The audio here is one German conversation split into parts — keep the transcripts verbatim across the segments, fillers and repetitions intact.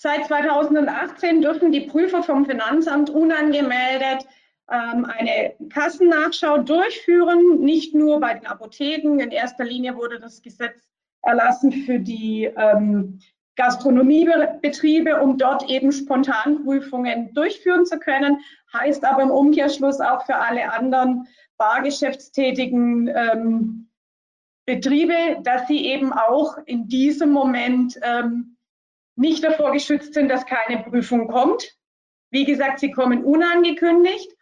Seit zweitausendachtzehn dürfen die Prüfer vom Finanzamt unangemeldet ähm, eine Kassennachschau durchführen, nicht nur bei den Apotheken. In erster Linie wurde das Gesetz erlassen für die ähm, Gastronomiebetriebe, um dort eben Spontanprüfungen durchführen zu können. Heißt aber im Umkehrschluss auch für alle anderen bargeschäftstätigen ähm, Betriebe, dass sie eben auch in diesem Moment ähm, nicht davor geschützt sind, dass keine Prüfung kommt. Wie gesagt, sie kommen unangekündigt.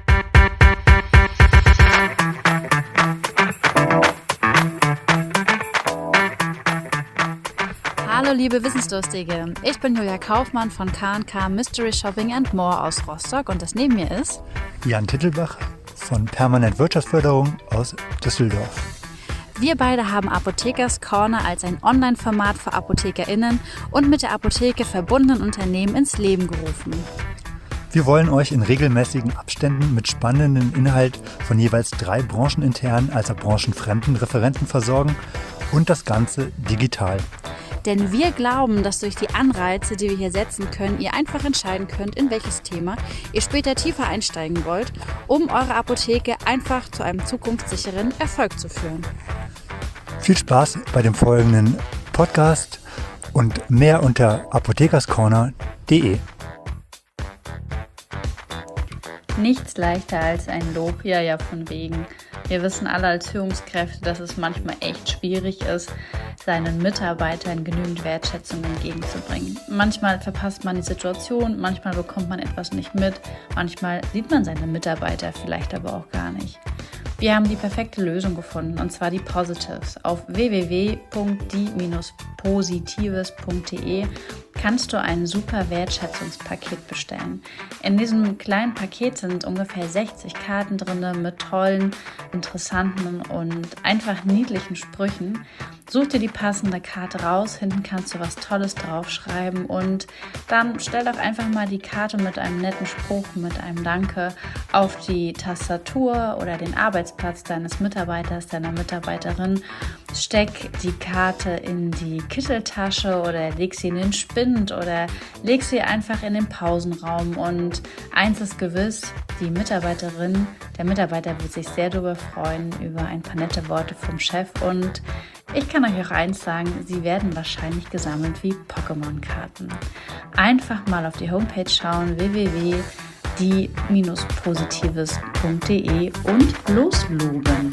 Hallo liebe Wissensdurstige, ich bin Julia Kaufmann von K und K Mystery Shopping and More aus Rostock und das neben mir ist Jan Tittelbach von Permanent Wirtschaftsförderung aus Düsseldorf. Wir beide haben Apothekers Corner als ein Online-Format für ApothekerInnen und mit der Apotheke verbundenen Unternehmen ins Leben gerufen. Wir wollen euch in regelmäßigen Abständen mit spannenden Inhalt von jeweils drei brancheninternen als auch branchenfremden Referenten versorgen und das Ganze digital. Denn wir glauben, dass durch die Anreize, die wir hier setzen können, ihr einfach entscheiden könnt, in welches Thema ihr später tiefer einsteigen wollt, um eure Apotheke einfach zu einem zukunftssicheren Erfolg zu führen. Viel Spaß bei dem folgenden Podcast und mehr unter apothekerscorner punkt de. Nichts leichter als ein Lob, ja, ja, von wegen. Wir wissen alle als Führungskräfte, dass es manchmal echt schwierig ist, seinen Mitarbeitern genügend Wertschätzung entgegenzubringen. Manchmal verpasst man die Situation, manchmal bekommt man etwas nicht mit, manchmal sieht man seine Mitarbeiter vielleicht aber auch gar nicht. Wir haben die perfekte Lösung gefunden, und zwar die Positives. Auf w w w punkt die Bindestrich positives punkt de kannst du ein super Wertschätzungspaket bestellen. In diesem kleinen Paket sind ungefähr sechzig Karten drin mit tollen, interessanten und einfach niedlichen Sprüchen. Such dir die passende Karte raus, hinten kannst du was Tolles draufschreiben und dann stell doch einfach mal die Karte mit einem netten Spruch, mit einem Danke auf die Tastatur oder den Arbeitsplatz deines Mitarbeiters, deiner Mitarbeiterin. Steck die Karte in die Kitteltasche oder leg sie in den Spind oder leg sie einfach in den Pausenraum, und eins ist gewiss, die Mitarbeiterin, der Mitarbeiter wird sich sehr darüber freuen, über ein paar nette Worte vom Chef, und ich kann euch auch eins sagen, sie werden wahrscheinlich gesammelt wie Pokémon-Karten. Einfach mal auf die Homepage schauen, w w w punkt die Bindestrich positives punkt de und losloben.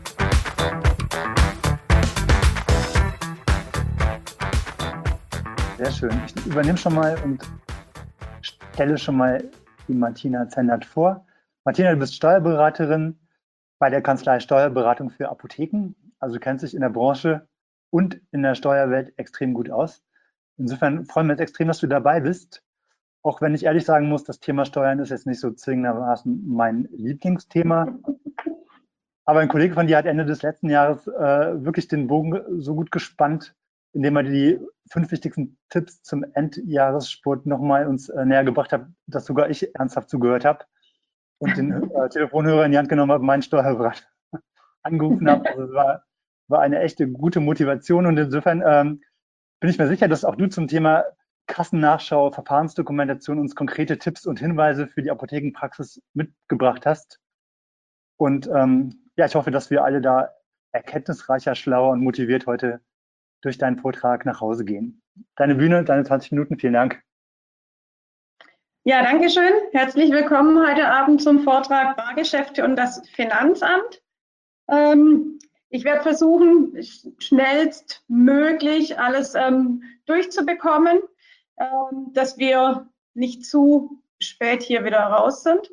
Sehr schön. Ich übernehme schon mal und stelle schon mal die Martina Zendert vor. Martina, du bist Steuerberaterin bei der Kanzlei Steuerberatung für Apotheken. Also du kennst dich in der Branche und in der Steuerwelt extrem gut aus. Insofern freuen wir uns extrem, dass du dabei bist. Auch wenn ich ehrlich sagen muss, das Thema Steuern ist jetzt nicht so zwingendermaßen mein Lieblingsthema. Aber ein Kollege von dir hat Ende des letzten Jahres äh, wirklich den Bogen so gut gespannt, indem er die fünf wichtigsten Tipps zum Endjahressport nochmal uns äh, näher gebracht hat, dass sogar ich ernsthaft zugehört habe und den äh, Telefonhörer in die Hand genommen habe, meinen Steuerberater angerufen habe. Also es war, war eine echte gute Motivation, und insofern ähm, bin ich mir sicher, dass auch du zum Thema Kassennachschau, Verfahrensdokumentation uns konkrete Tipps und Hinweise für die Apothekenpraxis mitgebracht hast. Und ähm, ja, ich hoffe, dass wir alle da erkenntnisreicher, schlauer und motiviert heute durch deinen Vortrag nach Hause gehen. Deine Bühne, deine zwanzig Minuten, vielen Dank. Ja, danke schön. Herzlich willkommen heute Abend zum Vortrag Bargeschäfte und das Finanzamt. Ähm, ich werde versuchen, schnellstmöglich alles ähm, durchzubekommen, ähm, dass wir nicht zu spät hier wieder raus sind.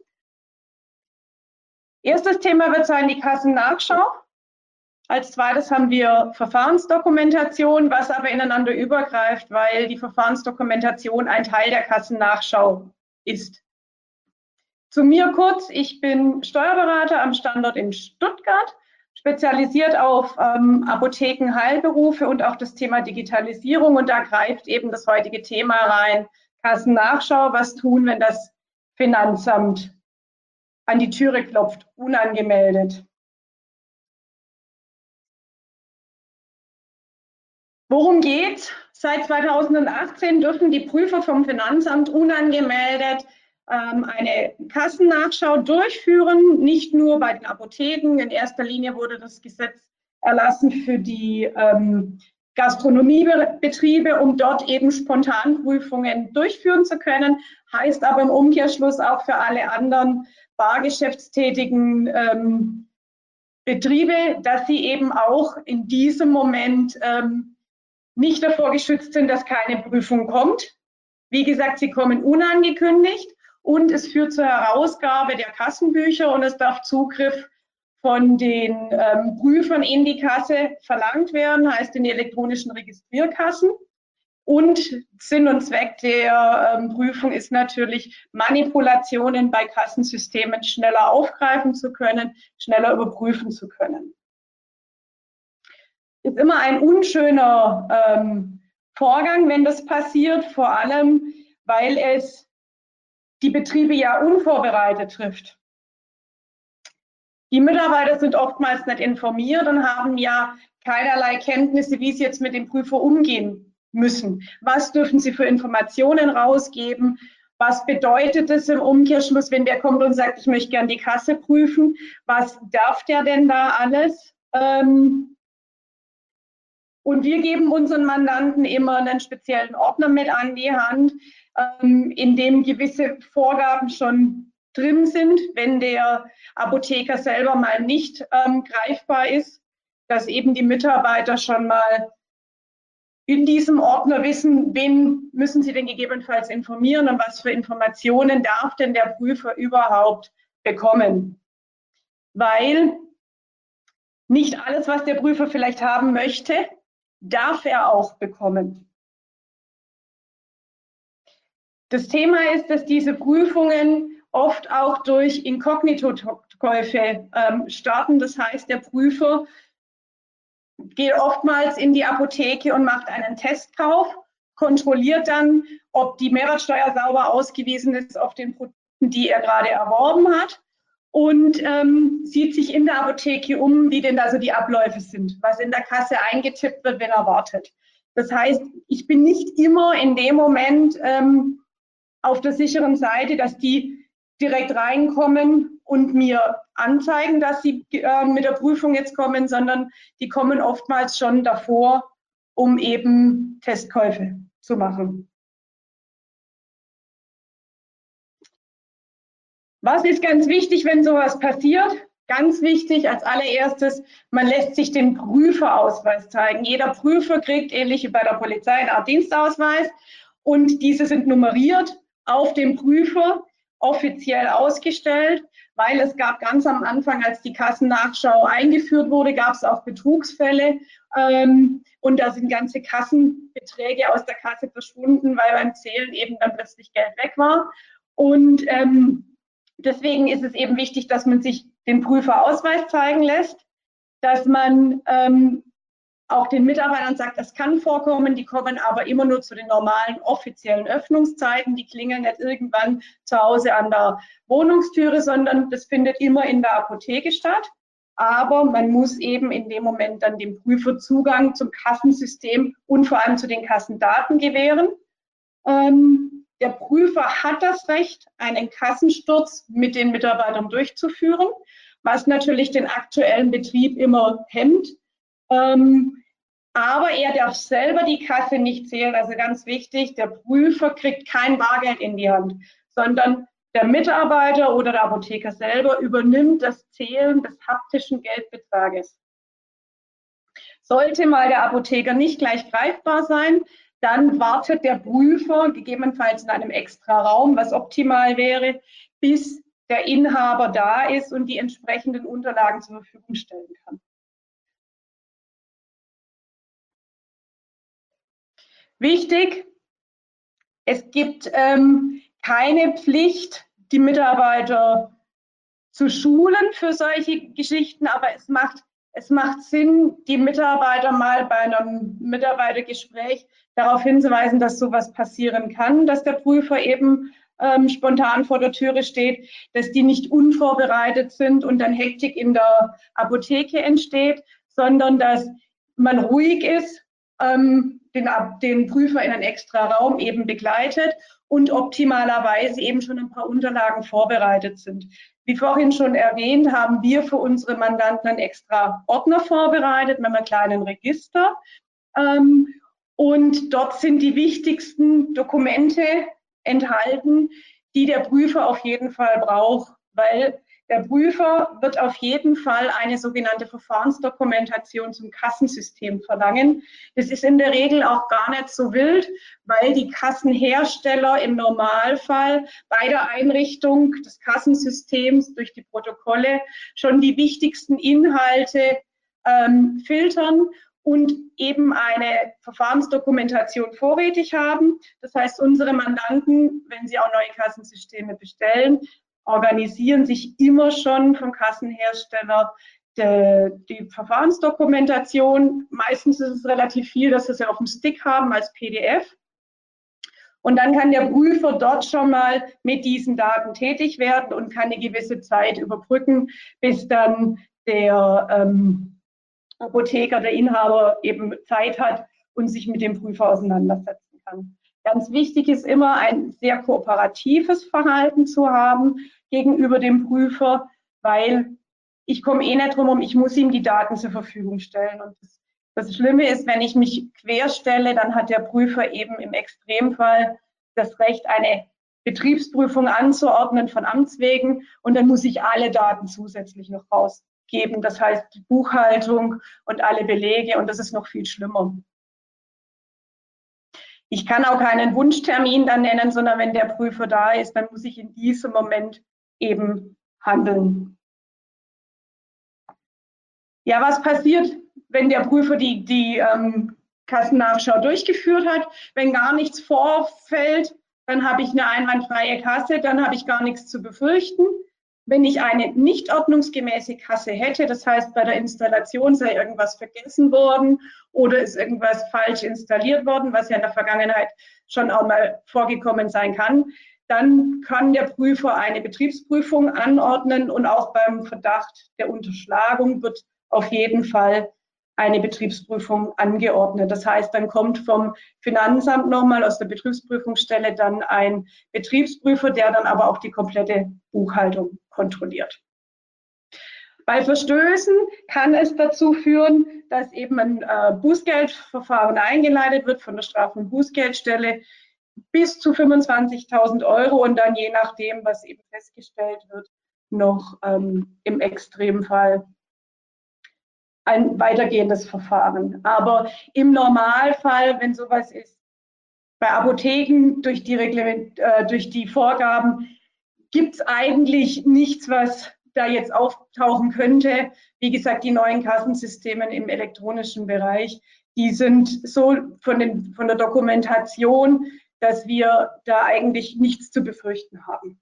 Erstes Thema wird sein die Kassennachschau. Als zweites haben wir Verfahrensdokumentation, was aber ineinander übergreift, weil die Verfahrensdokumentation ein Teil der Kassennachschau ist. Zu mir kurz, ich bin Steuerberater am Standort in Stuttgart, spezialisiert auf ähm, Apotheken, Heilberufe und auch das Thema Digitalisierung, und da greift eben das heutige Thema rein, Kassennachschau, was tun, wenn das Finanzamt an die Türe klopft, unangemeldet. Worum geht's? Seit zweitausendachtzehn dürfen die Prüfer vom Finanzamt unangemeldet ähm, eine Kassennachschau durchführen, nicht nur bei den Apotheken. In erster Linie wurde das Gesetz erlassen für die ähm, Gastronomiebetriebe, um dort eben Spontanprüfungen durchführen zu können. Heißt aber im Umkehrschluss auch für alle anderen bargeschäftstätigen ähm, Betriebe, dass sie eben auch in diesem Moment ähm, nicht davor geschützt sind, dass keine Prüfung kommt. Wie gesagt, sie kommen unangekündigt und es führt zur Herausgabe der Kassenbücher und es darf Zugriff von den ähm, Prüfern in die Kasse verlangt werden, heißt in die elektronischen Registrierkassen. Und Sinn und Zweck der ähm, Prüfung ist natürlich, Manipulationen bei Kassensystemen schneller aufgreifen zu können, schneller überprüfen zu können. Ist immer ein unschöner ähm, Vorgang, wenn das passiert, vor allem, weil es die Betriebe ja unvorbereitet trifft. Die Mitarbeiter sind oftmals nicht informiert und haben ja keinerlei Kenntnisse, wie sie jetzt mit dem Prüfer umgehen müssen. Was dürfen sie für Informationen rausgeben? Was bedeutet es im Umkehrschluss, wenn der kommt und sagt, ich möchte gerne die Kasse prüfen? Was darf der denn da alles? Ähm, Und wir geben unseren Mandanten immer einen speziellen Ordner mit an die Hand, ähm, in dem gewisse Vorgaben schon drin sind, wenn der Apotheker selber mal nicht ähm, greifbar ist, dass eben die Mitarbeiter schon mal in diesem Ordner wissen, wen müssen sie denn gegebenenfalls informieren und was für Informationen darf denn der Prüfer überhaupt bekommen. Weil nicht alles, was der Prüfer vielleicht haben möchte, darf er auch bekommen. Das Thema ist, dass diese Prüfungen oft auch durch Inkognito-Käufe ähm, starten. Das heißt, der Prüfer geht oftmals in die Apotheke und macht einen Testkauf, kontrolliert dann, ob die Mehrwertsteuer sauber ausgewiesen ist auf den Produkten, die er gerade erworben hat, und ähm, sieht sich in der Apotheke um, wie denn da so die Abläufe sind, was in der Kasse eingetippt wird, wenn er wartet. Das heißt, ich bin nicht immer in dem Moment ähm, auf der sicheren Seite, dass die direkt reinkommen und mir anzeigen, dass sie äh, mit der Prüfung jetzt kommen, sondern die kommen oftmals schon davor, um eben Testkäufe zu machen. Was ist ganz wichtig, wenn sowas passiert? Ganz wichtig als allererstes, man lässt sich den Prüferausweis zeigen. Jeder Prüfer kriegt, ähnlich wie bei der Polizei, eine Art Dienstausweis und diese sind nummeriert auf dem Prüfer, offiziell ausgestellt, weil es gab ganz am Anfang, als die Kassennachschau eingeführt wurde, gab es auch Betrugsfälle ähm, und da sind ganze Kassenbeträge aus der Kasse verschwunden, weil beim Zählen eben dann plötzlich Geld weg war. Und ähm, deswegen ist es eben wichtig, dass man sich den Prüferausweis zeigen lässt, dass man ähm, auch den Mitarbeitern sagt, das kann vorkommen, die kommen aber immer nur zu den normalen offiziellen Öffnungszeiten, die klingeln nicht irgendwann zu Hause an der Wohnungstüre, sondern das findet immer in der Apotheke statt. Aber man muss eben in dem Moment dann dem Prüfer Zugang zum Kassensystem und vor allem zu den Kassendaten gewähren. Ähm, der Prüfer hat das Recht, einen Kassensturz mit den Mitarbeitern durchzuführen, was natürlich den aktuellen Betrieb immer hemmt. Ähm, aber er darf selber die Kasse nicht zählen, also ganz wichtig, der Prüfer kriegt kein Bargeld in die Hand, sondern der Mitarbeiter oder der Apotheker selber übernimmt das Zählen des haptischen Geldbetrages. Sollte mal der Apotheker nicht gleich greifbar sein, dann wartet der Prüfer gegebenenfalls in einem extra Raum, was optimal wäre, bis der Inhaber da ist und die entsprechenden Unterlagen zur Verfügung stellen kann. Wichtig, es gibt ähm, keine Pflicht, die Mitarbeiter zu schulen für solche Geschichten, aber es macht, es macht Sinn, die Mitarbeiter mal bei einem Mitarbeitergespräch darauf hinzuweisen, dass sowas passieren kann, dass der Prüfer eben ähm, spontan vor der Türe steht, dass die nicht unvorbereitet sind und dann Hektik in der Apotheke entsteht, sondern dass man ruhig ist, ähm, den, den Prüfer in einen extra Raum eben begleitet und optimalerweise eben schon ein paar Unterlagen vorbereitet sind. Wie vorhin schon erwähnt, haben wir für unsere Mandanten einen extra Ordner vorbereitet mit einem kleinen Register. Ähm, und dort sind die wichtigsten Dokumente enthalten, die der Prüfer auf jeden Fall braucht, weil der Prüfer wird auf jeden Fall eine sogenannte Verfahrensdokumentation zum Kassensystem verlangen. Das ist in der Regel auch gar nicht so wild, weil die Kassenhersteller im Normalfall bei der Einrichtung des Kassensystems durch die Protokolle schon die wichtigsten Inhalte ähm, filtern und eben eine Verfahrensdokumentation vorrätig haben. Das heißt, unsere Mandanten, wenn sie auch neue Kassensysteme bestellen, organisieren sich immer schon vom Kassenhersteller die, die Verfahrensdokumentation. Meistens ist es relativ viel, dass sie sie auf dem Stick haben als P D F. Und dann kann der Prüfer dort schon mal mit diesen Daten tätig werden und kann eine gewisse Zeit überbrücken, bis dann der ähm, Apotheker, der Inhaber eben Zeit hat und sich mit dem Prüfer auseinandersetzen kann. Ganz wichtig ist immer, ein sehr kooperatives Verhalten zu haben gegenüber dem Prüfer, weil ich komme eh nicht drum herum, ich muss ihm die Daten zur Verfügung stellen. Und das, das Schlimme ist, wenn ich mich querstelle, dann hat der Prüfer eben im Extremfall das Recht, eine Betriebsprüfung anzuordnen von Amts wegen und dann muss ich alle Daten zusätzlich noch rausgeben. Das heißt, die Buchhaltung und alle Belege und das ist noch viel schlimmer. Ich kann auch keinen Wunschtermin dann nennen, sondern wenn der Prüfer da ist, dann muss ich in diesem Moment eben handeln. Ja, was passiert, wenn der Prüfer die, die ähm, Kassennachschau durchgeführt hat? Wenn gar nichts vorfällt, dann habe ich eine einwandfreie Kasse, dann habe ich gar nichts zu befürchten. Wenn ich eine nicht ordnungsgemäße Kasse hätte, das heißt, bei der Installation sei irgendwas vergessen worden oder ist irgendwas falsch installiert worden, was ja in der Vergangenheit schon auch mal vorgekommen sein kann, dann kann der Prüfer eine Betriebsprüfung anordnen und auch beim Verdacht der Unterschlagung wird auf jeden Fall eine Betriebsprüfung angeordnet. Das heißt, dann kommt vom Finanzamt nochmal aus der Betriebsprüfungsstelle dann ein Betriebsprüfer, der dann aber auch die komplette Buchhaltung kontrolliert. Bei Verstößen kann es dazu führen, dass eben ein äh, Bußgeldverfahren eingeleitet wird von der Straf- und Bußgeldstelle bis zu fünfundzwanzigtausend Euro und dann je nachdem, was eben festgestellt wird, noch ähm, im Extremfall ein weitergehendes Verfahren. Aber im Normalfall, wenn sowas ist, bei Apotheken durch die, Reglement, äh, durch die Vorgaben gibt es eigentlich nichts, was da jetzt auftauchen könnte. Wie gesagt, die neuen Kassensysteme im elektronischen Bereich, die sind so von, den, von der Dokumentation, dass wir da eigentlich nichts zu befürchten haben.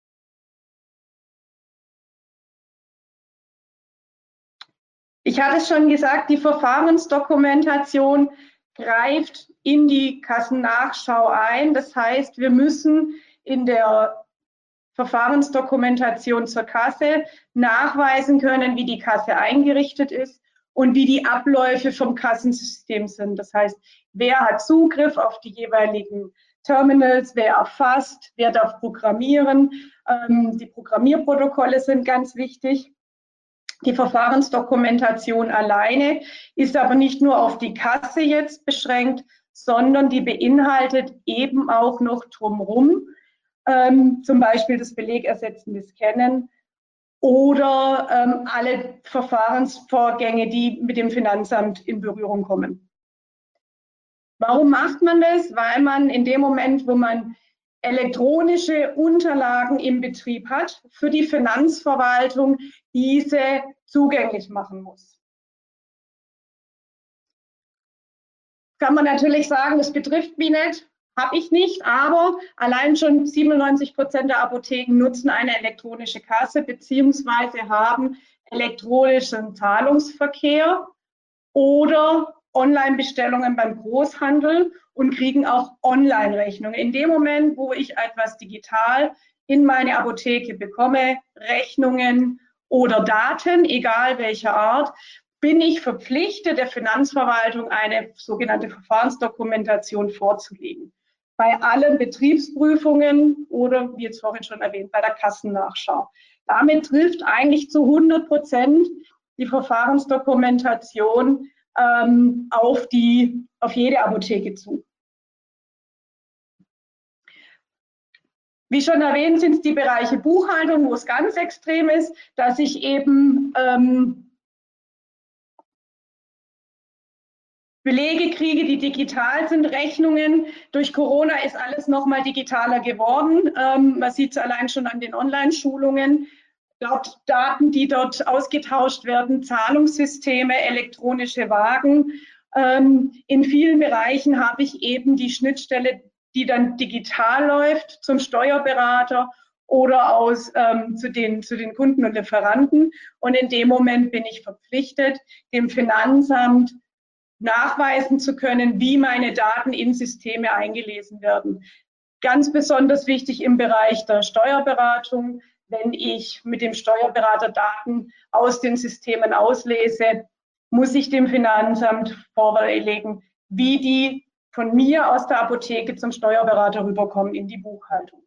Ich hatte es schon gesagt, die Verfahrensdokumentation greift in die Kassennachschau ein. Das heißt, wir müssen in der Verfahrensdokumentation zur Kasse nachweisen können, wie die Kasse eingerichtet ist und wie die Abläufe vom Kassensystem sind. Das heißt, wer hat Zugriff auf die jeweiligen Terminals, wer erfasst, wer darf programmieren. Ähm, die Programmierprotokolle sind ganz wichtig. Die Verfahrensdokumentation alleine ist aber nicht nur auf die Kasse jetzt beschränkt, sondern die beinhaltet eben auch noch drumherum, ähm, zum Beispiel das belegersetzende Scannen oder ähm, alle Verfahrensvorgänge, die mit dem Finanzamt in Berührung kommen. Warum macht man das? Weil man in dem Moment, wo man elektronische Unterlagen im Betrieb hat, für die Finanzverwaltung diese zugänglich machen muss. Kann man natürlich sagen, das betrifft mich nicht, habe ich nicht, aber allein schon siebenundneunzig Prozent der Apotheken nutzen eine elektronische Kasse beziehungsweise haben elektronischen Zahlungsverkehr oder Online-Bestellungen beim Großhandel und kriegen auch Online-Rechnungen. In dem Moment, wo ich etwas digital in meine Apotheke bekomme, Rechnungen oder Daten, egal welcher Art, bin ich verpflichtet, der Finanzverwaltung eine sogenannte Verfahrensdokumentation vorzulegen. Bei allen Betriebsprüfungen oder, wie jetzt vorhin schon erwähnt, bei der Kassennachschau. Damit trifft eigentlich zu hundert Prozent die Verfahrensdokumentation ähm, auf, die, auf jede Apotheke zu. Wie schon erwähnt, sind es die Bereiche Buchhaltung, wo es ganz extrem ist, dass ich eben ähm, Belege kriege, die digital sind, Rechnungen. Durch Corona ist alles nochmal digitaler geworden. Ähm, man sieht es allein schon an den Online-Schulungen. Dort Daten, die dort ausgetauscht werden, Zahlungssysteme, elektronische Wagen. Ähm, in vielen Bereichen habe ich eben die Schnittstelle, die dann digital läuft zum Steuerberater oder aus, ähm, zu, den, zu den Kunden und Lieferanten. Und in dem Moment bin ich verpflichtet, dem Finanzamt nachweisen zu können, wie meine Daten in Systeme eingelesen werden. Ganz besonders wichtig im Bereich der Steuerberatung, wenn ich mit dem Steuerberater Daten aus den Systemen auslese, muss ich dem Finanzamt vorlegen, wie die von mir aus der Apotheke zum Steuerberater rüberkommen in die Buchhaltung.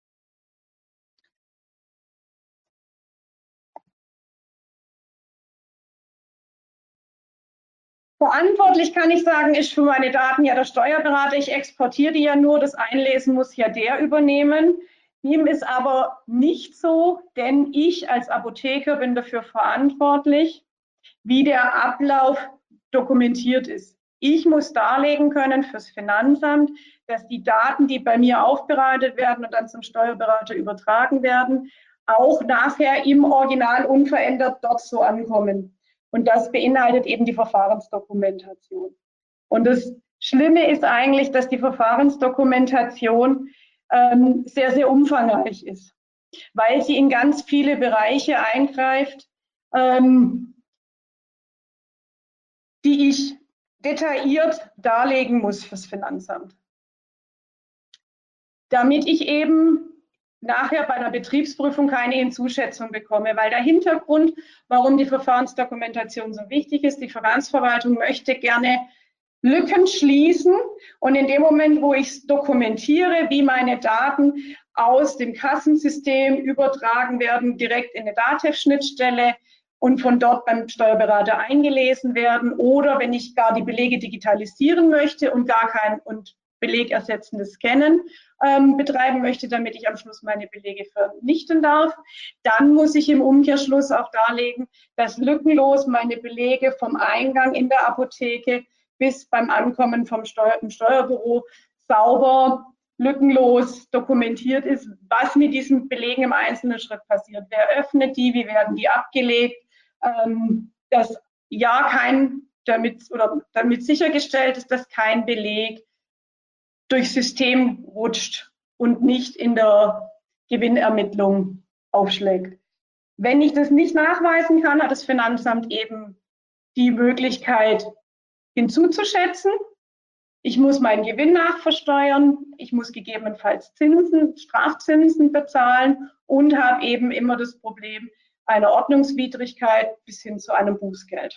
Verantwortlich kann ich sagen, ist für meine Daten ja der Steuerberater. Ich exportiere die ja nur, das Einlesen muss ja der übernehmen. Dem ist aber nicht so, denn ich als Apotheker bin dafür verantwortlich, wie der Ablauf dokumentiert ist. Ich muss darlegen können fürs Finanzamt, dass die Daten, die bei mir aufbereitet werden und dann zum Steuerberater übertragen werden, auch nachher im Original unverändert dort so ankommen. Und das beinhaltet eben die Verfahrensdokumentation. Und das Schlimme ist eigentlich, dass die Verfahrensdokumentation ähm, sehr, sehr umfangreich ist, weil sie in ganz viele Bereiche eingreift, ähm, die ich detailliert darlegen muss fürs Finanzamt. Damit ich eben nachher bei einer Betriebsprüfung keine Hinzuschätzung bekomme, weil der Hintergrund, warum die Verfahrensdokumentation so wichtig ist, die Finanzverwaltung möchte gerne Lücken schließen und in dem Moment, wo ich es dokumentiere, wie meine Daten aus dem Kassensystem übertragen werden, direkt in eine DATEV-Schnittstelle und von dort beim Steuerberater eingelesen werden oder wenn ich gar die Belege digitalisieren möchte und gar kein und belegersetzendes Scannen ähm, betreiben möchte, damit ich am Schluss meine Belege vernichten darf, dann muss ich im Umkehrschluss auch darlegen, dass lückenlos meine Belege vom Eingang in der Apotheke bis beim Ankommen vom Steuer im Steuerbüro sauber, lückenlos dokumentiert ist, was mit diesen Belegen im einzelnen Schritt passiert. Wer öffnet die, wie werden die abgelegt, ähm, dass ja kein, damit, oder damit sichergestellt ist, dass kein Beleg durchs System rutscht und nicht in der Gewinnermittlung aufschlägt. Wenn ich das nicht nachweisen kann, hat das Finanzamt eben die Möglichkeit hinzuzuschätzen. Ich muss meinen Gewinn nachversteuern, ich muss gegebenenfalls Zinsen, Strafzinsen bezahlen und habe eben immer das Problem einer Ordnungswidrigkeit bis hin zu einem Bußgeld.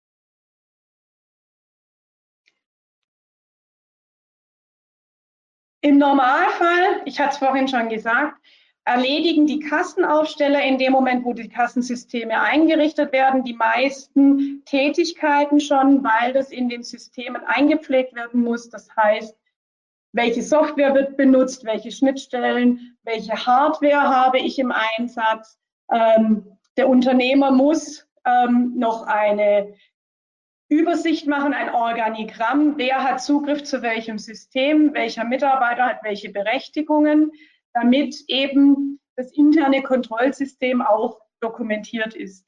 Im Normalfall, ich hatte es vorhin schon gesagt, erledigen die Kassenaufsteller in dem Moment, wo die Kassensysteme eingerichtet werden, die meisten Tätigkeiten schon, weil das in den Systemen eingepflegt werden muss. Das heißt, welche Software wird benutzt, welche Schnittstellen, welche Hardware habe ich im Einsatz. Ähm, der Unternehmer muss ähm, noch eine Übersicht machen, ein Organigramm, wer hat Zugriff zu welchem System, welcher Mitarbeiter hat welche Berechtigungen, damit eben das interne Kontrollsystem auch dokumentiert ist.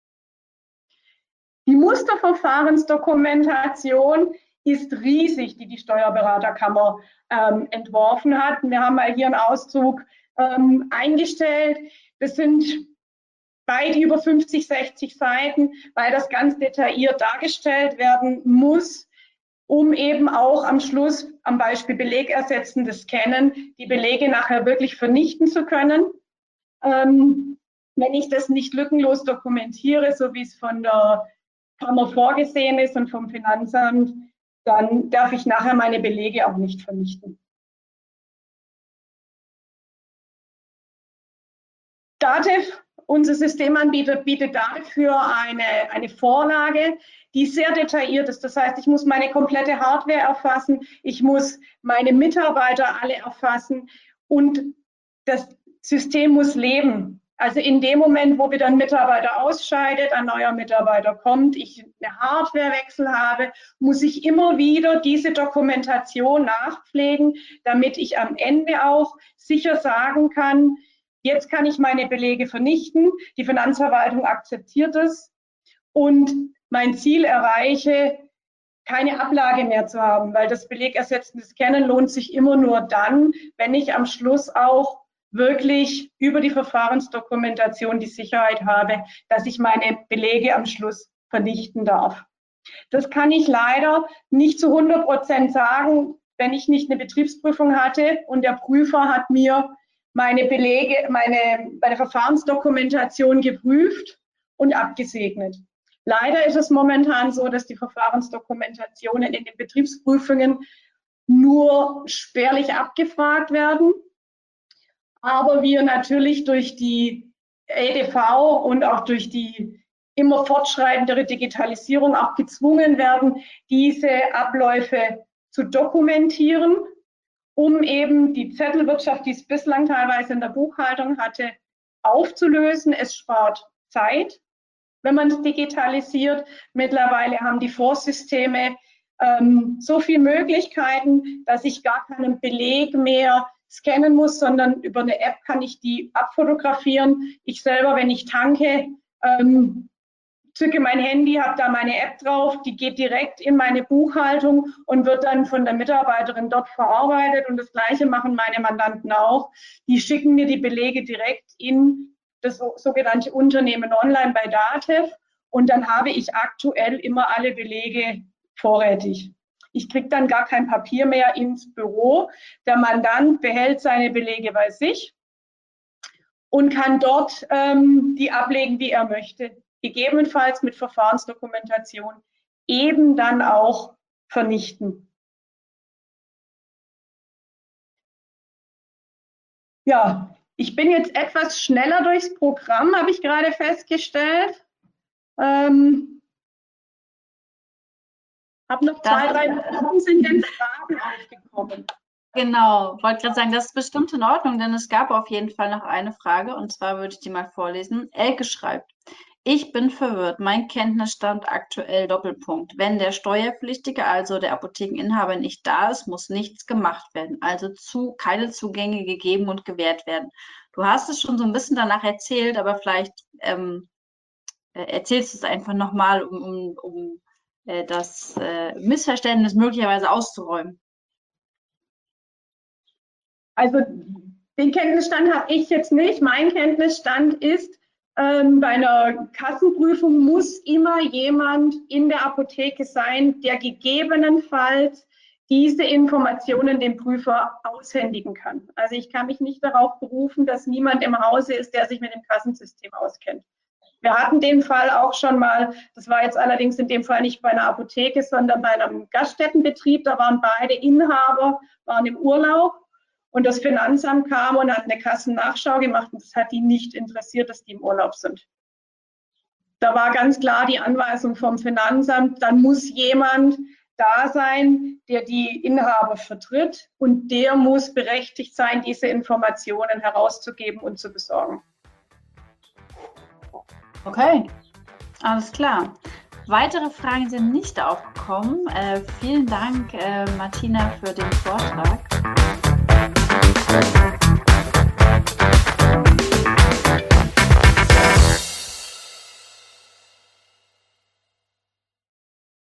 Die Musterverfahrensdokumentation ist riesig, die die Steuerberaterkammer ähm, entworfen hat. Wir haben mal hier einen Auszug ähm, eingestellt. Das sind weit über fünfzig, sechzig Seiten, weil das ganz detailliert dargestellt werden muss, um eben auch am Schluss am Beispiel belegersetzendes Scannen die Belege nachher wirklich vernichten zu können. Ähm, wenn ich das nicht lückenlos dokumentiere, so wie es von der Kammer vorgesehen ist und vom Finanzamt, dann darf ich nachher meine Belege auch nicht vernichten. DATEV, unser Systemanbieter, bietet dafür eine, eine Vorlage, die sehr detailliert ist. Das heißt, ich muss meine komplette Hardware erfassen, ich muss meine Mitarbeiter alle erfassen und das System muss leben. Also in dem Moment, wo wieder ein Mitarbeiter ausscheidet, ein neuer Mitarbeiter kommt, ich eine Hardwarewechsel habe, muss ich immer wieder diese Dokumentation nachpflegen, damit ich am Ende auch sicher sagen kann, jetzt kann ich meine Belege vernichten, die Finanzverwaltung akzeptiert es und mein Ziel erreiche, keine Ablage mehr zu haben, weil das belegersetzende Scannen lohnt sich immer nur dann, wenn ich am Schluss auch wirklich über die Verfahrensdokumentation die Sicherheit habe, dass ich meine Belege am Schluss vernichten darf. Das kann ich leider nicht zu hundert Prozent sagen, wenn ich nicht eine Betriebsprüfung hatte und der Prüfer hat mir meine Belege, meine, meine Verfahrensdokumentation geprüft und abgesegnet. Leider ist es momentan so, dass die Verfahrensdokumentationen in den Betriebsprüfungen nur spärlich abgefragt werden, aber wir natürlich durch die E D V und auch durch die immer fortschreitendere Digitalisierung auch gezwungen werden, diese Abläufe zu dokumentieren, um eben die Zettelwirtschaft, die es bislang teilweise in der Buchhaltung hatte, aufzulösen. Es spart Zeit, wenn man es digitalisiert. Mittlerweile haben die Vorsysteme ähm, so viele Möglichkeiten, dass ich gar keinen Beleg mehr scannen muss, sondern über eine App kann ich die abfotografieren. Ich selber, wenn ich tanke, ähm, zücke mein Handy, habe da meine App drauf, die geht direkt in meine Buchhaltung und wird dann von der Mitarbeiterin dort verarbeitet. Und das Gleiche machen meine Mandanten auch. Die schicken mir die Belege direkt in das sogenannte Unternehmen online bei DATEV und dann habe ich aktuell immer alle Belege vorrätig. Ich kriege dann gar kein Papier mehr ins Büro. Der Mandant behält seine Belege bei sich und kann dort ähm, die ablegen, wie er möchte. Gegebenenfalls mit Verfahrensdokumentation eben dann auch vernichten. Ja, ich bin jetzt etwas schneller durchs Programm, habe ich gerade festgestellt. Ähm, habe noch zwei, Das- drei Minuten, sind denn Fragen aufgekommen? Genau, wollte gerade sagen, das ist bestimmt in Ordnung, denn es gab auf jeden Fall noch eine Frage und zwar würde ich die mal vorlesen. Elke schreibt, ich bin verwirrt, mein Kenntnisstand aktuell Doppelpunkt. Wenn der Steuerpflichtige, also der Apothekeninhaber, nicht da ist, muss nichts gemacht werden, also zu, keine Zugänge gegeben und gewährt werden. Du hast es schon so ein bisschen danach erzählt, aber vielleicht ähm, äh, erzählst du es einfach nochmal, um, um, um äh, das äh, Missverständnis möglicherweise auszuräumen. Also den Kenntnisstand habe ich jetzt nicht. Mein Kenntnisstand ist, ähm, bei einer Kassenprüfung muss immer jemand in der Apotheke sein, der gegebenenfalls diese Informationen dem Prüfer aushändigen kann. Also ich kann mich nicht darauf berufen, dass niemand im Hause ist, der sich mit dem Kassensystem auskennt. Wir hatten den Fall auch schon mal, das war jetzt allerdings in dem Fall nicht bei einer Apotheke, sondern bei einem Gaststättenbetrieb. Da waren beide Inhaber, waren im Urlaub. Und das Finanzamt kam und hat eine Kassennachschau gemacht und das hat die nicht interessiert, dass die im Urlaub sind. Da war ganz klar die Anweisung vom Finanzamt, dann muss jemand da sein, der die Inhaber vertritt und der muss berechtigt sein, diese Informationen herauszugeben und zu besorgen. Okay, alles klar. Weitere Fragen sind nicht aufgekommen. Äh, vielen Dank, äh, Martina, für den Vortrag.